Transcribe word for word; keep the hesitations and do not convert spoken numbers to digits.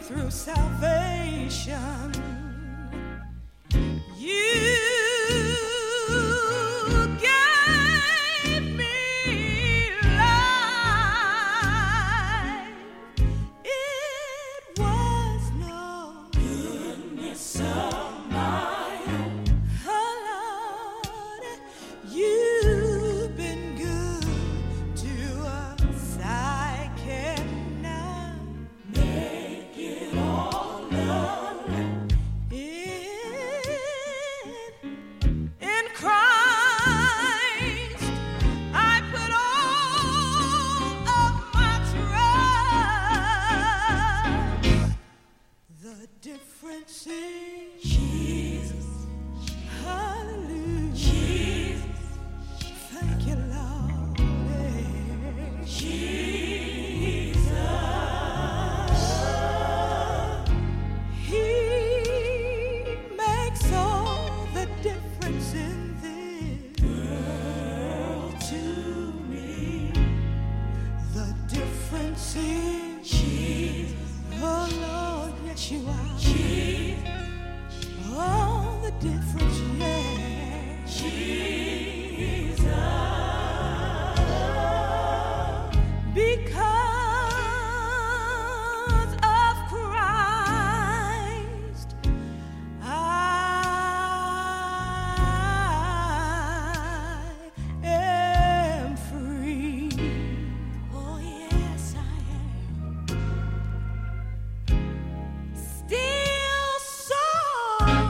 through salvation. You gave me life. It was no goodness of mine. Oh Lord, you've been good to us. I cannot make it all up. In Christ, I put all of my trust. The difference is Jesus. Hallelujah. Jesus. Thank you, Lord. Jesus. He makes all the difference in this world to me. The difference is Jesus. Oh Lord, yes you are. Jesus. All the difference